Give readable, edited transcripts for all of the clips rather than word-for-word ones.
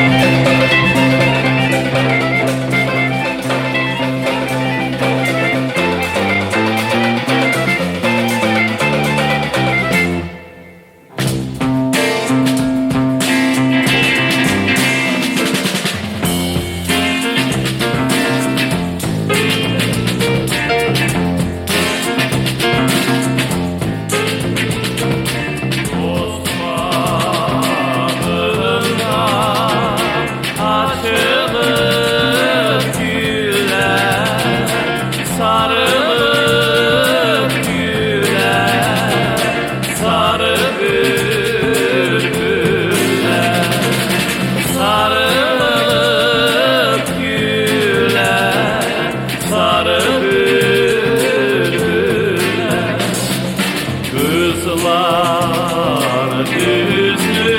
Kızlar düzlü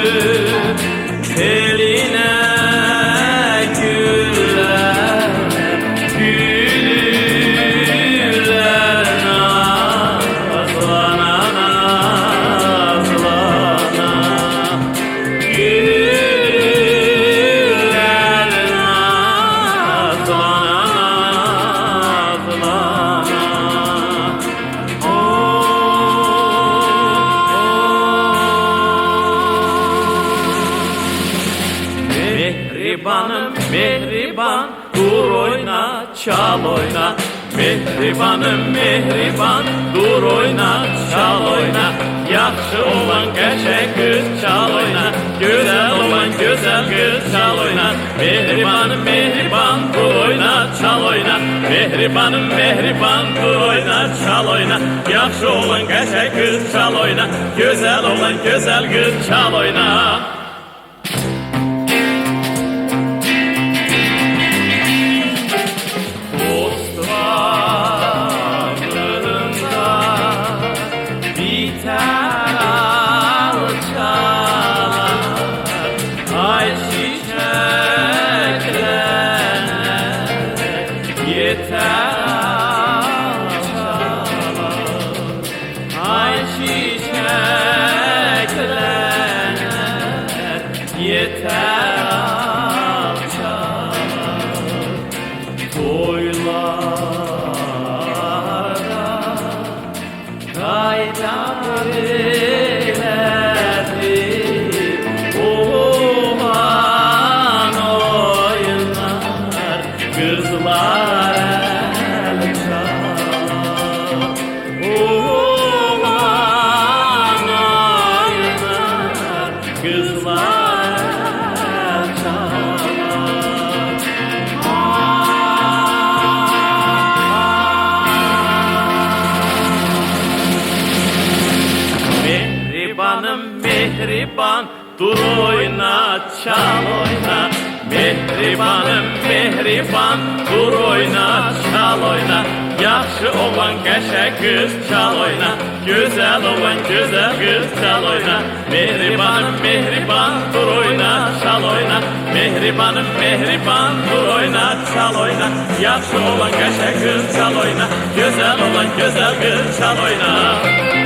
eline güller, gülüler nazlana nazlana, gülüler nazlana nazlana. Mehribanım mehriban, dur oyna çal oyna. Mehribanım mehriban, dur oyna çal oyna. Yaxşı olan gerçek kız çal oyna, güzel olan güzel kız çal oyna. Mehribanım mehriban, dur oyna çal oyna. Mehribanım mehriban, dur oyna çal oyna. Yaxşı olan gerçek kız çal oyna, güzel olan güzel kız çal oyna. Ay çiçekler yeter alçalar, toylarda kaynar ilerdir olan oyunlar, kızlar el çalar. Olan oyunlar, kızlar el çalar. Mehribanım mehriban, dur oyna çal oyna. Mehribanım mehriban, dur oyna çal oyna. Yaxşı olan qəşəng kız çal oyna, güzel olan güzel kız çal oyna. Mehribanım mehriban, dur oyna çal oyna. Mehribanım mehriban, dur oyna çal oyna. Yaxşı olan qəşəng kız çal oyna, güzel olan güzel kız çal oyna.